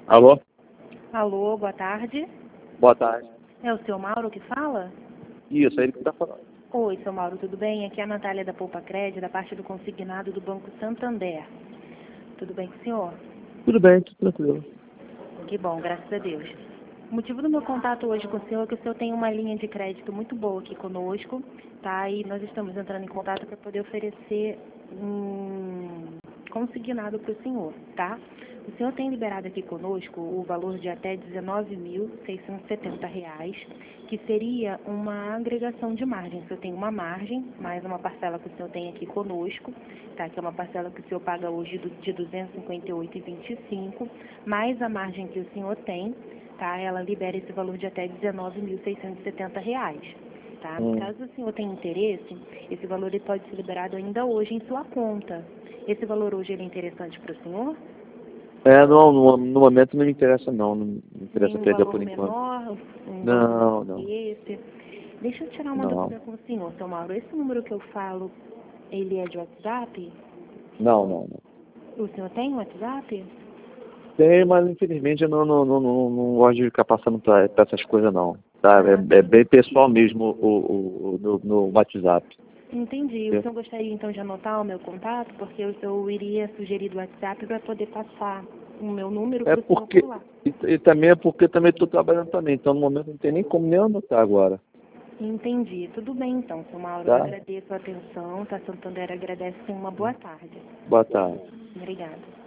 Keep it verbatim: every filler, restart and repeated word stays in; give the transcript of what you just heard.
Alô? Alô, boa tarde. Boa tarde. É o seu Mauro que fala? Isso, é ele que está falando. Oi, seu Mauro, tudo bem? Aqui é a Natália da Poupa Crédito, da parte do consignado do Banco Santander. Tudo bem com o senhor? Tudo bem, tudo tranquilo. Que bom, graças a Deus. O motivo do meu contato hoje com o senhor é que o senhor tem uma linha de crédito muito boa aqui conosco, tá? E nós estamos entrando em contato para poder oferecer um consignado para o senhor, tá? O senhor tem liberado aqui conosco o valor de até dezenove mil seiscentos e setenta reais, que seria uma agregação de margem. O senhor tem uma margem, mais uma parcela que o senhor tem aqui conosco, tá? Que é uma parcela que o senhor paga hoje do- de duzentos e cinquenta e oito reais e vinte e cinco centavos, mais a margem que o senhor tem, tá? Ela libera esse valor de até dezenove mil seiscentos e setenta reais. Tá? Hum. Caso o senhor tenha interesse, esse valor ele pode ser liberado ainda hoje em sua conta. Esse valor hoje ele é interessante para o senhor? É, não, no, no momento não me interessa não, não me interessa Nem um perder valor por enquanto. menor, um Não, valor não, esse. Deixa eu tirar uma não, dúvida com o senhor, seu Mauro. Esse número que eu falo, ele é de WhatsApp? não, não, não. O senhor tem um WhatsApp? Tem, mas infelizmente eu não, não, não, não, não gosto de ficar passando para essas coisas não. Tá? Ah, É, é bem pessoal mesmo o, o, o, no, no WhatsApp. entendi. O É. senhor gostaria então de anotar o meu contato? Porque eu, eu iria sugerir do WhatsApp para poder passar o meu número É para o senhor porque, por lá. e, e também é porque também estou trabalhando também, então no momento não tem nem como nem anotar agora, Entendi. Tudo bem então, seu Mauro. Eu tá? agradeço a atenção. Tá? Santander agradece. Uma boa tarde. Boa tarde. Obrigada.